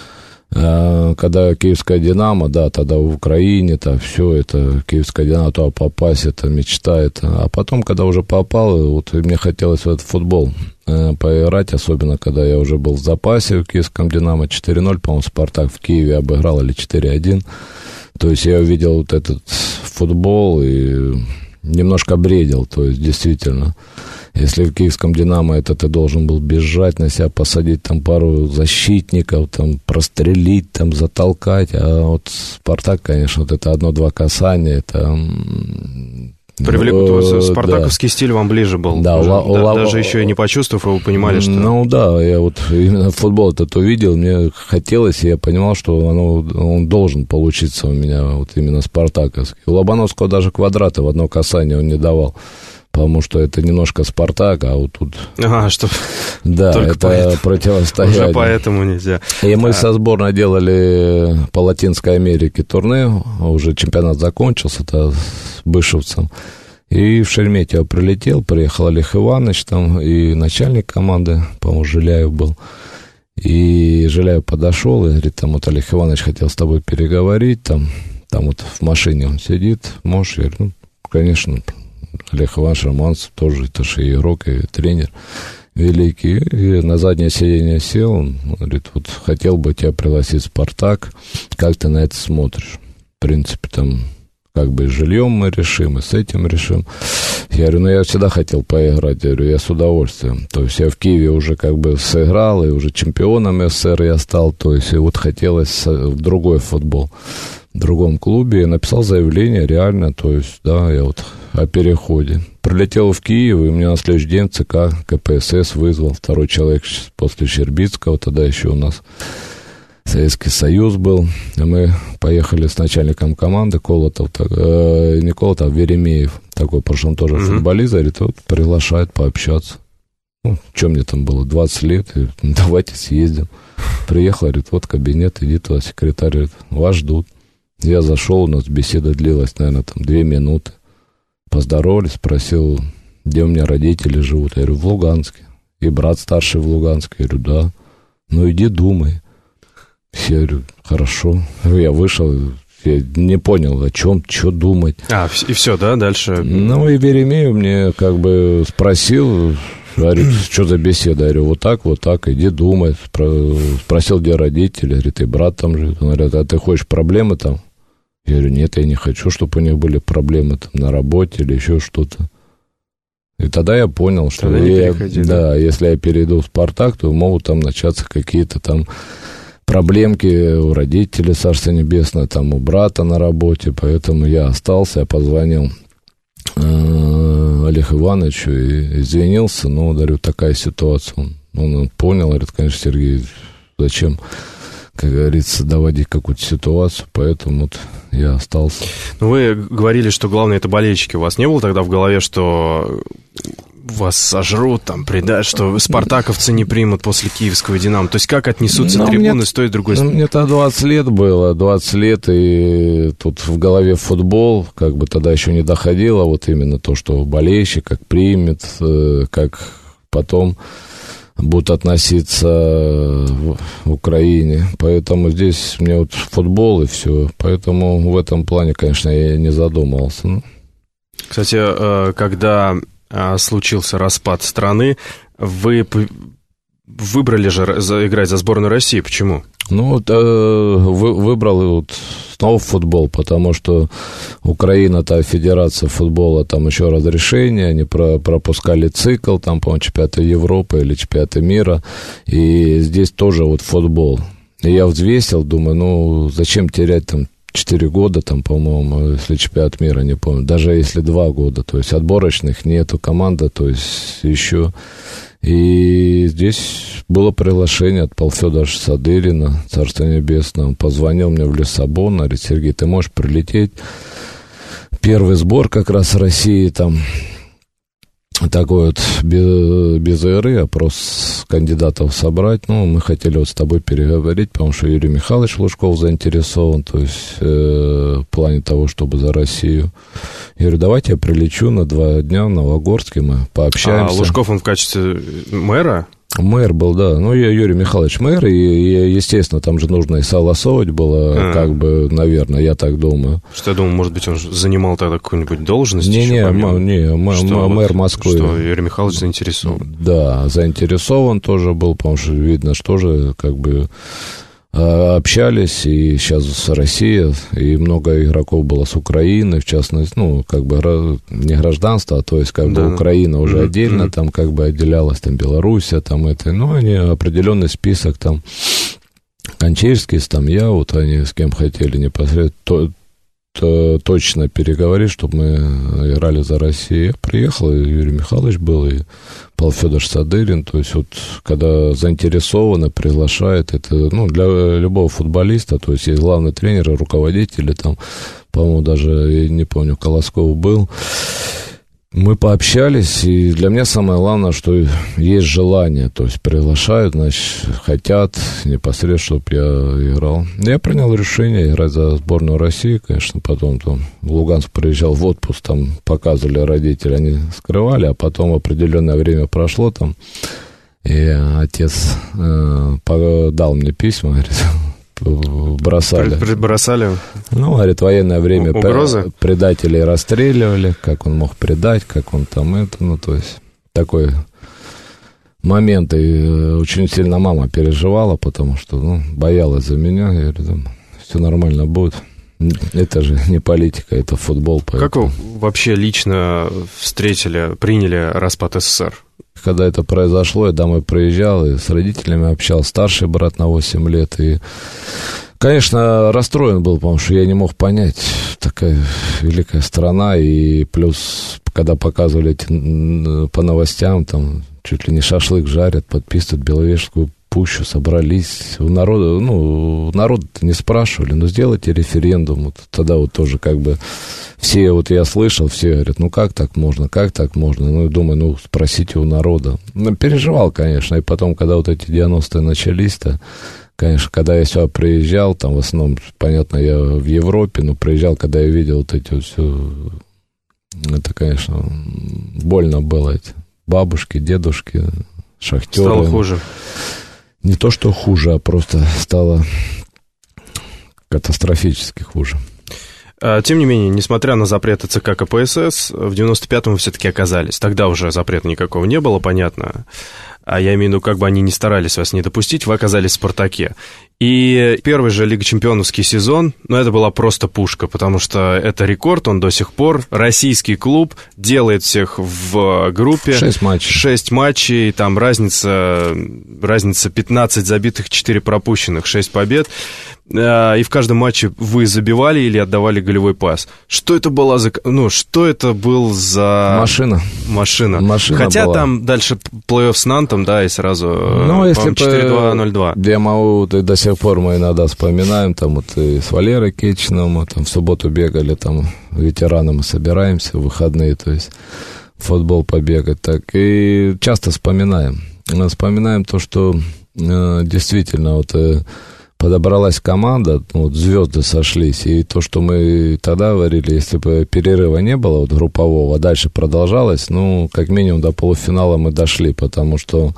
когда киевская «Динамо», да, тогда в Украине-то все это, киевская «Динамо», туда попасть, это мечта, это. А потом, когда уже попал, вот мне хотелось в этот футбол поиграть, особенно когда я уже был в запасе в киевском «Динамо», четыре ноль, по-моему, «Спартак» в Киеве обыграл, или четыре один. То есть я увидел вот этот футбол и немножко бредил, то есть действительно, если в киевском «Динамо» это ты должен был бежать, на себя посадить там пару защитников, там прострелить, там затолкать, а вот «Спартак», конечно, вот это одно-два касания, это... Привлек, ну, спартаковский да. стиль вам ближе был, да, уже, ла, да, ла, даже еще и не почувствовав, вы понимали, что... Ну да, я вот именно футбол этот увидел, мне хотелось, и я понимал, что оно, он должен получиться у меня вот именно спартаковский. У Лобановского даже квадраты в одно касание он не давал, потому что это немножко «Спартак», а вот тут... Ага, что... Да, только это поэтому, противостояние. Уже поэтому нельзя. И мы а... со сборной делали по Латинской Америке турне, уже чемпионат закончился, это с Бышевцем. И в Шереметьево прилетел, приехал Олег Иванович там, и начальник команды, по-моему, Жиляев был. И Жиляев подошел и говорит, там вот Олег Иванович хотел с тобой переговорить, там, там вот в машине он сидит, можешь? Я говорю, ну, конечно, Олег Иванович Романцев тоже, это же и игрок, и тренер великий. И на заднее сиденье сел, он говорит, вот хотел бы тебя пригласить в «Спартак», как ты на это смотришь? В принципе, там... как бы и с жильем мы решим, и с этим решим. Я говорю, ну, я всегда хотел поиграть, я говорю, я с удовольствием. То есть я в Киеве уже как бы сыграл, и уже чемпионом СССР я стал, то есть и вот хотелось в другой футбол, в другом клубе. Я написал заявление, реально, то есть, да, я вот о переходе. Прилетел в Киев, и меня на следующий день ЦК КПСС вызвал, второй человек после Щербицкого, тогда еще у нас Советский Союз был. Мы поехали с начальником команды Колотов, так, э, не Колотов, а Веремеев, такой, потому что он тоже mm-hmm. футболист, говорит, вот приглашает пообщаться. Ну, что мне там было, двадцать лет, и, давайте съездим. Приехал, говорит, вот кабинет, иди туда, секретарь, говорит, вас ждут. Я зашел, у нас беседа длилась, наверное, там две минуты. Поздоровались, спросил, где у меня родители живут. Я говорю, в Луганске. И брат старший в Луганске. Я говорю, да. Ну, иди думай. Я говорю, хорошо. Я вышел, я не понял, о чем, что думать. А, и все, да, дальше? Ну, и Веремеев мне как бы спросил, Говорит, что за беседа? Я говорю, вот так, вот так, иди думай. Спросил, где родители. Говорит, и брат там живет. Он говорит, а ты хочешь проблемы там? Я говорю, нет, я не хочу, чтобы у них были проблемы там на работе или еще что-то. И тогда я понял, что я, да, да, если я перейду в «Спартак», то могут там начаться какие-то там проблемки у родителей, Царство Небесное, там у брата на работе. Поэтому я остался, я позвонил э, Олегу Ивановичу и извинился. Ну, говорю, такая ситуация. Он, он понял, говорит, конечно, Сергей, зачем, как говорится, доводить какую-то ситуацию, поэтому вот я остался. Ну, вы говорили, что главное это болельщики. У вас не было тогда в голове, что вас сожрут, там, предать, что спартаковцы не примут после киевского «Динамо»? То есть как отнесутся ну, трибуны мне, с той и другой стороны? Ну, мне тогда двадцать лет было, двадцать лет, и тут в голове футбол, как бы тогда еще не доходило, вот именно то, что болельщик как примет, как потом будут относиться в Украине. Поэтому здесь мне вот футбол и все. Поэтому в этом плане, конечно, я не задумывался. Кстати, когда случился распад страны, вы выбрали же играть за сборную России. Почему? Ну, вот, э, вы, выбрал вот снова футбол, потому что Украина-то, федерация футбола, там еще разрешение, они про, пропускали цикл, там, по-моему, чемпионата Европы или чемпионата мира, и здесь тоже вот футбол. И я взвесил, думаю, ну, зачем терять там четыре года, там, по-моему, если чемпионат мира, не помню, даже если два года, то есть отборочных нету, команда, то есть еще... И здесь было приглашение от Павла Федоровича Садырина, Царство Небесное. Он позвонил мне в Лиссабон, говорит, Сергей, ты можешь прилететь? Первый сбор как раз России, там, такой вот без, без эры, опрос кандидатов собрать. Ну, мы хотели вот с тобой переговорить, потому что Юрий Михайлович Лужков заинтересован, то есть э, в плане того, чтобы за Россию. Я говорю, давайте я прилечу на два дня в Новогорске, мы пообщаемся. А Лужков, он в качестве мэра? Мэр был, да. Ну, я Юрий Михайлович мэр, и, и, естественно, там же нужно и согласовывать было, а. как бы, наверное, я так думаю. Что я думаю, может быть, он занимал тогда какую-нибудь должность? Не-не, м- не, м- что мэр вот, Москвы. Что Юрий Михайлович заинтересован. Да, заинтересован тоже был, потому что видно, что тоже, как бы, общались, и сейчас Россия, и много игроков было с Украины, в частности, ну, как бы не гражданство, а то есть, как да, бы, Украина уже mm-hmm. отдельно, mm-hmm. там, как бы, отделялась, там, Белоруссия, там, это, ну, они определенный список, там, Кончевский, там, я, вот они с кем хотели непосредственно, то, то, точно переговорить, чтобы мы играли за Россию. Я приехал, и Юрий Михайлович был, и Павел Федорович Садырин, то есть вот когда заинтересованы, приглашает, это, ну, для любого футболиста, то есть есть главный тренер, руководители, там, по-моему, даже, я не помню, Колосков был. Мы пообщались, и для меня самое главное, что есть желание, то есть приглашают, значит, хотят непосредственно, чтобы я играл. Я принял решение играть за сборную России, конечно, потом там в Луганск приезжал в отпуск, там показывали родители, они скрывали, а потом определенное время прошло там, и отец э, дал мне письма, говорит, бросали. Бросали? Ну, говорит, военное время угрозы? Предателей расстреливали, как он мог предать, как он там это, ну, то есть такой момент, и очень сильно мама переживала, потому что, ну, боялась за меня, я говорю, там, все нормально будет. Это же не политика, это футбол. Поэтому. Как вы вообще лично встретили, приняли распад СССР? Когда это произошло, я домой приезжал и с родителями общался, старший брат на восемь лет, и, конечно, расстроен был, потому что я не мог понять, такая великая страна, и плюс, когда показывали эти, по новостям, там, чуть ли не шашлык жарят, подписывают Беловежскую пущу, собрались, у народа, ну, народ не спрашивали, ну, сделайте референдум, вот, тогда вот тоже как бы все, вот я слышал, все говорят, ну, как так можно, как так можно, ну, и думаю, ну, спросите у народа. Ну, переживал, конечно, и потом, когда вот эти девяностые начались-то, конечно, когда я сюда приезжал, там, в основном, понятно, я в Европе, но приезжал, когда я видел вот эти вот все, это, конечно, больно было, эти бабушки, дедушки, шахтеры. Стало хуже. Не то, что хуже, а просто стало катастрофически хуже. Тем не менее, несмотря на запреты ЦК КПСС, в девяносто пятом вы все-таки оказались. Тогда уже запрета никакого не было, понятно. А я имею в виду, как бы они ни старались вас не допустить, вы оказались в «Спартаке». И первый же Лига Чемпионовский сезон, ну, это была просто пушка, потому что это рекорд, он до сих пор. Российский клуб делает всех в группе. Шесть матчей. Шесть матчей, там разница, разница пятнадцать забитых, четыре пропущенных, шесть побед. И в каждом матче вы забивали или отдавали голевой пас. Что это была за... Ну, что это был за... Машина. Машина. Машина Хотя была. Там дальше плей-офф с Нантом, да, и сразу, ну, если четыре-два, ноль-два. Я могу, до сих пор мы иногда вспоминаем, там вот и с Валерой Кечиным, мы там в субботу бегали, там ветераны мы собираемся в выходные, то есть в футбол побегать, так, и часто вспоминаем. Мы вспоминаем то, что э, действительно вот... Э, подобралась команда, вот звезды сошлись, и то, что мы тогда говорили, если бы перерыва не было, вот группового, а дальше продолжалось, ну, как минимум до полуфинала мы дошли, потому что,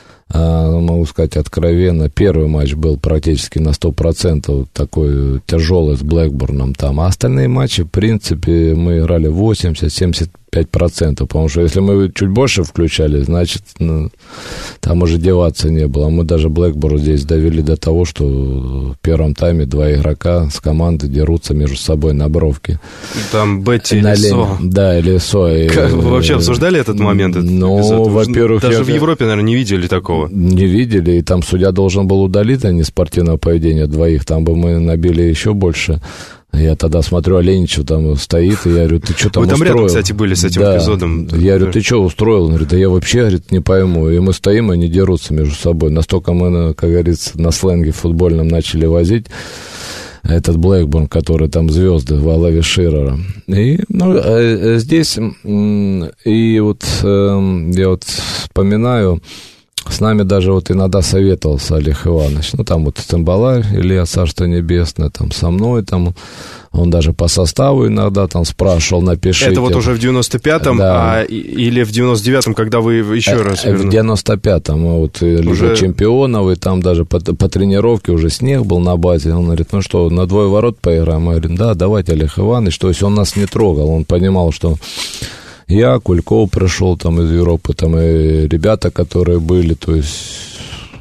э, могу сказать откровенно, первый матч был практически на сто процентов такой тяжелый с Блэкбурном там, а остальные матчи, в принципе, мы играли восемьдесят-семьдесят пять процентов, потому что если мы чуть больше включали, значит, ну, там уже деваться не было. Мы даже Блэкбурн здесь довели до того, что в первом тайме два игрока с команды дерутся между собой на бровке. Там Бетти и Лисо. Да, и Лисо. И... Вы вообще обсуждали этот момент? Этот ну, эпизод? во-первых... Даже я... в Европе, наверное, не видели такого. Не видели, и там судья должен был удалить, а не спортивное поведение двоих, там бы мы набили еще больше. Я тогда смотрю, Оленичев там стоит, и я говорю, ты что там Вы там устроил? рядом, кстати, были с этим да. эпизодом. Я говорю, ты что устроил? Он говорит, да я вообще, говорит, не пойму. И мы стоим, и они дерутся между собой. Настолько мы, как говорится, на сленге футбольном начали возить этот Блэкбурн, который там звезды в Алаве Ширера. И ну, здесь, и вот я вот вспоминаю, с нами даже вот иногда советовался Олег Иванович. Ну, там вот Цимбаларь, Илья, Царство Небесное, там со мной, там он даже по составу иногда там спрашивал, напишите. Это вот уже в девяносто пятом, да. а, или в девяносто девятом, когда вы еще а, раз вернули? В девяносто пятом, вот Лига уже... чемпионов, и там даже по, по тренировке уже снег был на базе. Он говорит, ну что, на двое ворот поиграем? Мы говорим, да, давайте, Олег Иванович. То есть он нас не трогал, он понимал, что... Я, Кульков пришел там из Европы, там и ребята, которые были, то есть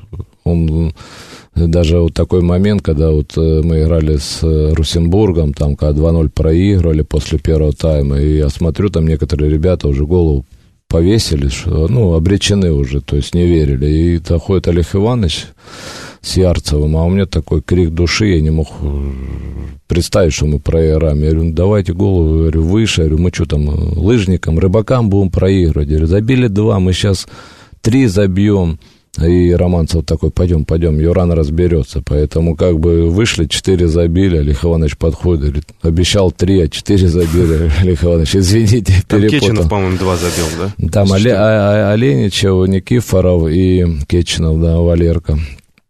он даже вот такой момент, когда вот мы играли с Русенбургом, там, когда два ноль проигрывали после первого тайма, и я смотрю, там некоторые ребята уже голову повесили, что, ну, обречены уже, то есть не верили, и доходит Олег Иванович с Ярцевым, а у меня такой крик души, я не мог представить, что мы проиграем. Я говорю, ну, давайте голову, я говорю, выше, я говорю, мы что там, лыжникам, рыбакам будем проигрывать. Я говорю, забили два, мы сейчас три забьем. И Романцев такой, пойдем, пойдем, Юран разберется. Поэтому как бы вышли, четыре забили, Олег Иванович подходит, говорит, обещал три, а четыре забили. Олег Иванович, извините, там перепутал. Кеченов, по-моему, два забил, да? Там Оле- Оленичев, Никифоров и Кеченов, да, Валерка.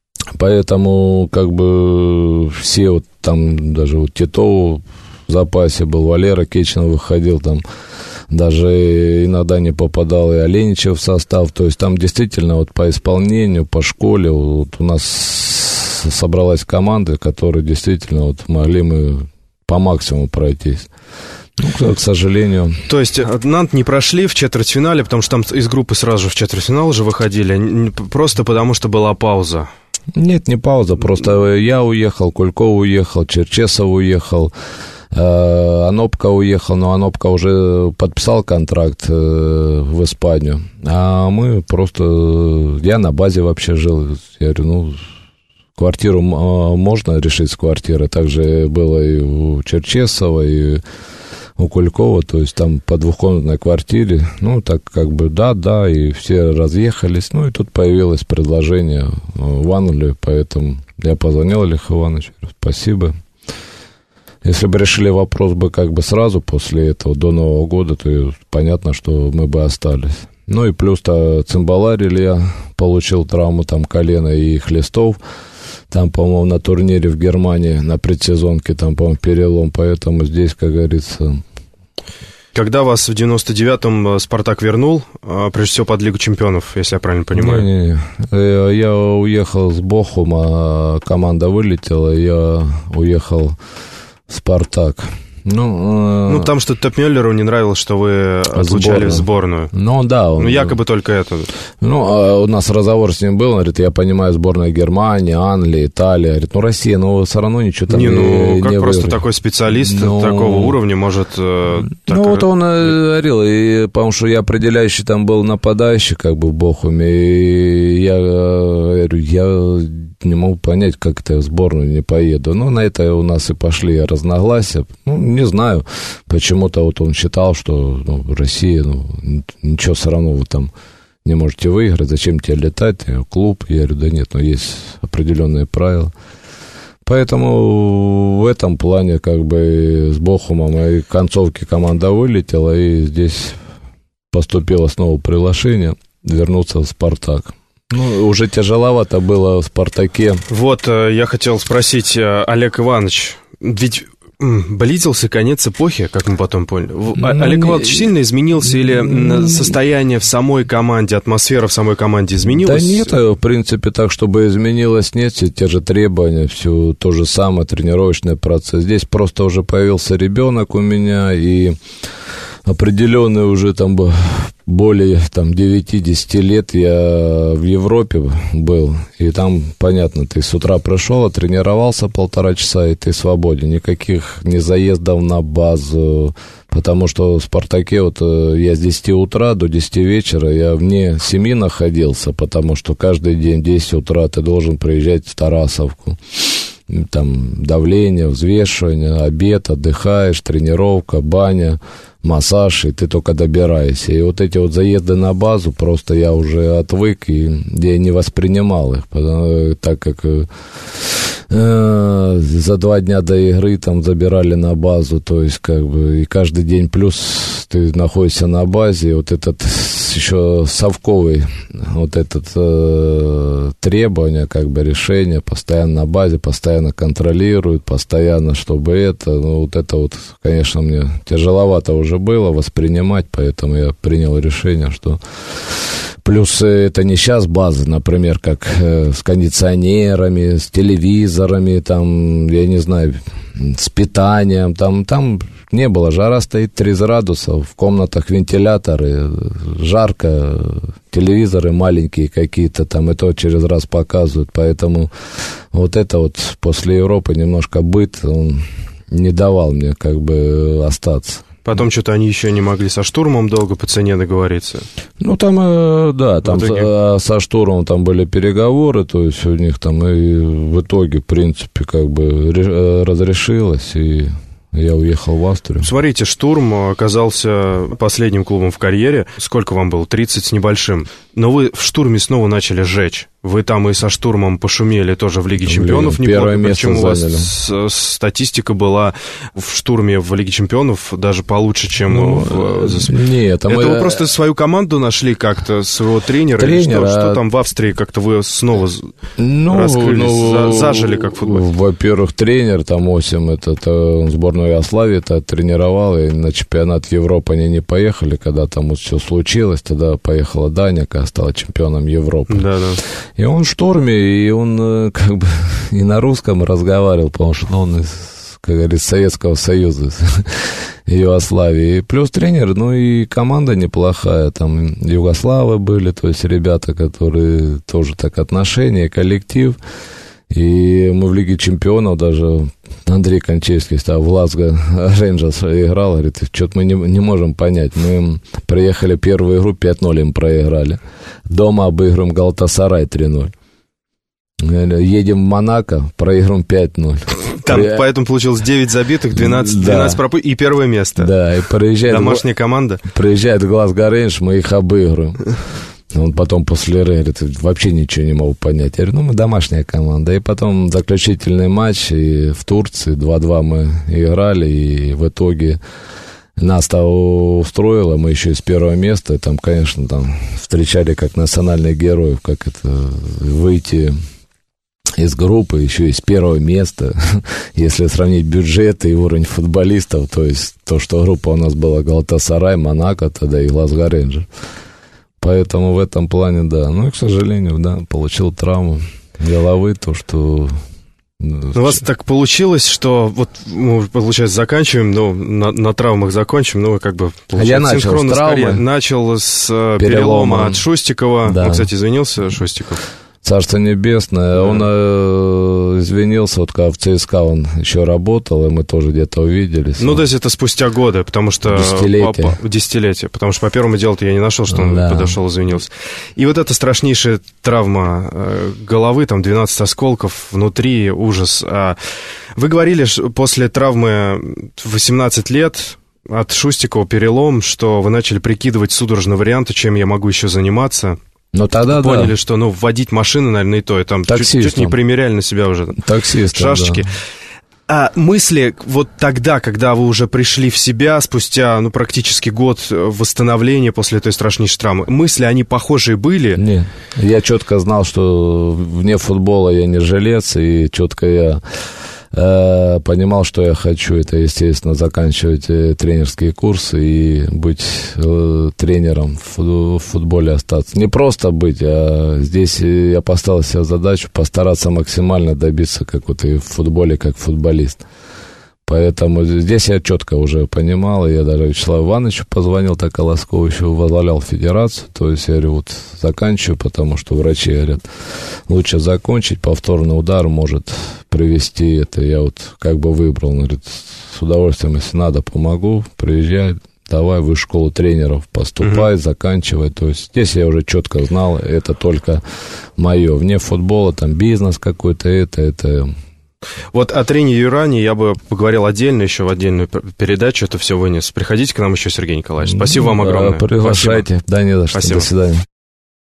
Поэтому, как бы, все вот там, даже вот Титов в запасе был, Валера Кеченов выходил там, даже иногда не попадал и Оленичев в состав, то есть там действительно вот по исполнению, по школе, вот у нас собралась команда, которая действительно вот могли мы по максимуму пройтись. Ну, к сожалению. То есть Нант не прошли в четвертьфинале, потому что там из группы сразу же в четвертьфинал уже выходили, просто потому что была пауза. Нет, не пауза, просто я уехал, Кульков уехал, Черчесов уехал, э, Анопка уехал, но Анопка уже подписал контракт э, в Испанию, а мы просто, я на базе вообще жил, я говорю, ну, квартиру можно решить с квартиры, также было и у Черчесова, и у Кулькова, то есть там по двухкомнатной квартире, ну, так как бы да, да, и все разъехались, ну, и тут появилось предложение в Англию, поэтому я позвонил Олегу Ивановичу, спасибо. Если бы решили вопрос бы как бы сразу после этого, до Нового года, то понятно, что мы бы остались. Ну, и плюс-то Цимбаларь Илья получил травму там колена и хлестов, там, по-моему, на турнире в Германии, на предсезонке, там, по-моему, перелом, поэтому здесь, как говорится... Когда вас в девяносто девятом «Спартак» вернул, прежде всего под Лигу чемпионов, если я правильно понимаю? Не-не-не, я уехал с Бохума, команда вылетела, я уехал в «Спартак». Ну, э... ну, потому что Топ-Мюллеру не нравилось, что вы отлучали в сборную. Ну, да. Он... Ну, якобы только это. Ну, у нас разговор с ним был, он говорит, я понимаю, сборная Германии, Англии, Италии. Говорит, ну, Россия, но все равно ничего там не Не, ну, как не просто выиграет. такой специалист ну... такого уровня может... Э, ну, так... вот он говорил, и, потому что я определяющий там был нападающий, как бы, в Бохуме, и я говорю, я не могу понять, как это я в сборную не поеду. Ну, на это у нас и пошли разногласия. Ну, не знаю, почему-то вот он считал, что ну, Россия, ну, ничего все равно вы там не можете выиграть, зачем тебе летать, клуб. Я говорю, да нет, но есть определенные правила. Поэтому в этом плане как бы с Бохумом и концовки команда вылетела, и здесь поступило снова приглашение вернуться в «Спартак». Ну, уже тяжеловато было в «Спартаке». Вот, я хотел спросить, Олег Иванович, ведь близился конец эпохи, как мы потом поняли. Ну, Олег Иванович сильно изменился или состояние в самой команде, атмосфера в самой команде изменилась? Да нет, в принципе, так, чтобы изменилось, нет, все те же требования, все то же самое, тренировочный процесс. Здесь просто уже появился ребенок у меня, и определенный уже там более там, девять-десять лет я в Европе был, и там, понятно, ты с утра пришел, тренировался полтора часа, и ты свободен, никаких не заездов на базу, потому что в «Спартаке» вот я с десяти утра до десяти вечера, я вне семьи находился, потому что каждый день в десять утра ты должен приезжать в Тарасовку. Там давление, взвешивание, обед, отдыхаешь, тренировка, баня, массаж, и ты только добираешься. И вот эти вот заезды на базу, просто я уже отвык, и я не воспринимал их, потому, так как э, за два дня до игры там забирали на базу, то есть как бы и каждый день плюс ты находишься на базе, вот этот еще совковый, вот этот э, требование, как бы решение, постоянно на базе, постоянно контролируют, постоянно, чтобы это, ну вот это вот, конечно, мне тяжеловато уже было воспринимать, поэтому я принял решение, что плюс это не сейчас база, например, как э, с кондиционерами, с телевизорами, там, я не знаю, с питанием, там, там не было, жара стоит тридцать градусов, в комнатах вентиляторы, жарко, телевизоры маленькие какие-то там, и то через раз показывают, поэтому вот это вот после Европы немножко быт, он не давал мне как бы остаться. Потом что-то они еще не могли со «Штурмом» долго по цене договориться. Ну, там, да, там со, со «Штурмом» там были переговоры, то есть у них там и в итоге, в принципе, как бы разрешилось, и я уехал в Австрию. Смотрите, «Штурм» оказался последним клубом в карьере. Сколько вам было? тридцать с небольшим. Но вы в «Штурме» снова начали жечь. Вы там и со «Штурмом» пошумели тоже в Лиге Чемпионов. Первое место Причем у вас заняли. Статистика была в «Штурме» в Лиге Чемпионов даже получше, чем ну, в... Нет, это мы... вы просто свою команду нашли как-то, своего тренера? Тренера... Что, что там в Австрии как-то вы снова ну, раскрылись, ну, зажили как футболист? Во-первых, тренер, там Осим, это, это сборную Югославии это тренировал, и на чемпионат Европы они не поехали, когда там вот все случилось, тогда поехала Даня, когда стала чемпионом Европы. Да, да. И он в «Штурме», и он как бы и на русском разговаривал, потому что ну, он из, как говорится, Советского Союза, Югославии. И плюс тренер, ну и команда неплохая, там югославы были, то есть ребята, которые тоже так отношения, коллектив. И мы в Лиге Чемпионов даже, Андрей Кончевский в Глазго Рейнджерс играл, говорит, что-то мы не, не можем понять. Мы приехали первую игру, пять ноль им проиграли. Дома обыгрываем Галатасарай три ноль. Едем в Монако, проигрываем пять ноль. Там При... поэтому получилось девять забитых, двенадцать, двенадцать да. пропущенных и первое место. Да, и приезжает... Домашняя команда. Приезжает Глазго Рейндж, мы их обыгрываем. Он потом после игры говорит, вообще ничего не могу понять. Я говорю, ну, мы домашняя команда. И потом заключительный матч и в Турции два-два мы играли, и в итоге нас того устроило, мы еще из первого места, и там, конечно, там встречали как национальных героев, как это выйти из группы, еще из первого места. Если сравнить бюджет и уровень футболистов, то есть то, что группа у нас была Галатасарай, Монако, тогда и Глазго Рейнджерс. Поэтому в этом плане, да. Ну и, к сожалению, да, получил травму головы, то, что У вас так получилось, что вот мы, получается, заканчиваем, ну, на, на травмах закончим, ну, как бы, получается, я начал синхронно с травмы. Скорее. Начал с перелома, Перелома от Шустикова. Да. Он, кстати, извинился, Шустиков. Царство небесное. Да. Он э, извинился, вот когда в ЦСКА он еще работал, и мы тоже где-то увиделись. Ну, то есть это спустя годы, потому что... Десятилетия. По, по, десятилетия, потому что по первому делу-то я не нашел, что он да. подошел и извинился. И вот эта страшнейшая травма э, головы, там двенадцать осколков внутри, ужас. А вы говорили, что после травмы в восемнадцать лет... от Шустикова перелом, что вы начали прикидывать судорожные варианты, чем я могу еще заниматься. Но тогда поняли, да. что, ну, водить машины, наверное, и то, и там чуть, чуть не примеряли на себя уже Таксистом, шашечки. Да. А мысли вот тогда, когда вы уже пришли в себя, спустя, ну, практически год восстановления после этой страшнейшей травмы, мысли, они похожие были? Нет, я четко знал, что вне футбола я не жилец, и четко я... понимал, что я хочу, это, естественно, заканчивать тренерские курсы и быть тренером в футболе, остаться. Не просто быть, а здесь я поставил себе задачу постараться максимально добиться какого-то в футболе как футболист. Поэтому здесь я четко уже понимал, и я даже Вячеславу Ивановичу позвонил, так Колоскову еще возглавлял федерацию, то есть я говорю, вот заканчиваю, потому что врачи говорят, лучше закончить, повторный удар может привести это, я вот как бы выбрал, он говорит, с удовольствием, если надо, помогу, приезжай, давай в школу тренеров поступай, uh-huh. заканчивай, то есть здесь я уже четко знал, это только мое, вне футбола, там бизнес какой-то, это, это... Вот о тренере Юране я бы поговорил отдельно, еще в отдельную передачу это все вынес. Приходите к нам еще, Сергей Николаевич. Спасибо вам огромное. Приглашайте. Спасибо. Да, не за что. Спасибо. До свидания.